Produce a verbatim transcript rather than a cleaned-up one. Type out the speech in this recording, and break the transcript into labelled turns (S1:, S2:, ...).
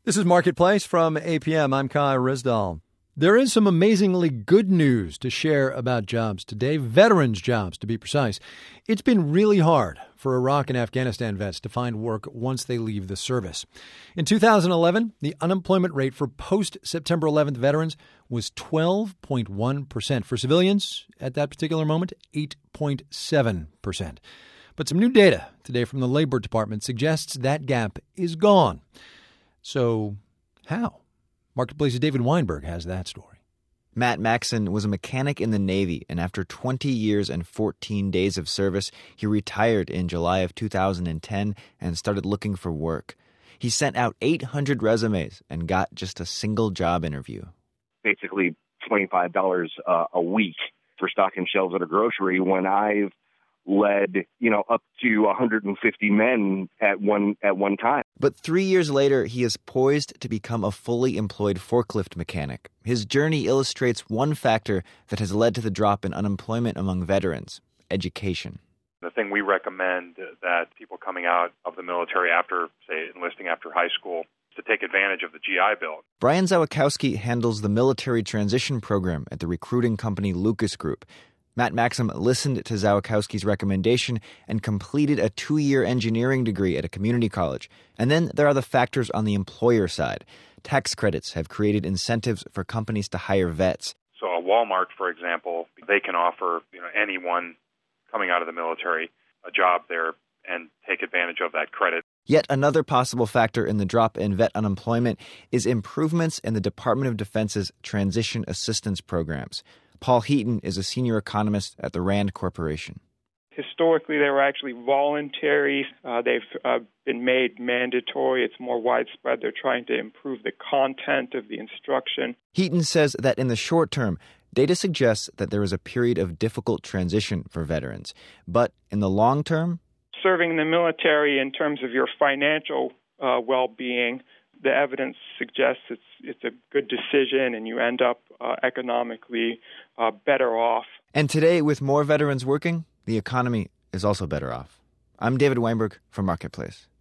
S1: This is Marketplace from A P M. I'm Kai Rizdal. There is some amazingly good news to share about jobs today, veterans' jobs to be precise. It's been really hard for Iraq and Afghanistan vets to find work once they leave the service. In two thousand eleven, the unemployment rate for post-September eleventh veterans was twelve point one percent. For civilians, at that particular moment, eight point seven percent. But some new data today from the Labor Department suggests that gap is gone. So how? Marketplace's David Weinberg has that story.
S2: Matt Maxon was a mechanic in the Navy, and after twenty years and fourteen days of service, he retired in July of two thousand ten and started looking for work. He sent out eight hundred resumes and got just a single job interview.
S3: Basically twenty-five dollars uh, a week for stocking shelves at a grocery when I've led, you know, up to one hundred fifty men at one at one time.
S2: But three years later, he is poised to become a fully employed forklift mechanic. His journey illustrates one factor that has led to the drop in unemployment among veterans: education.
S4: The thing we recommend that people coming out of the military after, say, enlisting after high school, is to take advantage of the G I Bill.
S2: Brian Zawakowski handles the military transition program at the recruiting company Lucas Group. Matt Maxon listened to Zawakowski's recommendation and completed a two-year engineering degree at a community college. And then there are the factors on the employer side. Tax credits have created incentives for companies to hire vets.
S4: So a Walmart, for example, they can offer, you know, anyone coming out of the military a job there and take advantage of that credit.
S2: Yet another possible factor in the drop in vet unemployment is improvements in the Department of Defense's transition assistance programs. Paul Heaton is a senior economist at the RAND Corporation.
S5: Historically, they were actually voluntary. Uh, they've uh, been made mandatory. It's more widespread. They're trying to improve the content of the instruction.
S2: Heaton says that in the short term, data suggests that there is a period of difficult transition for veterans. But in the long term,
S5: serving in the military in terms of your financial uh, well-being, the evidence suggests it's it's a good decision and you end up uh, economically uh, better off.
S2: And today, with more veterans working, the economy is also better off. I'm David Weinberg for Marketplace.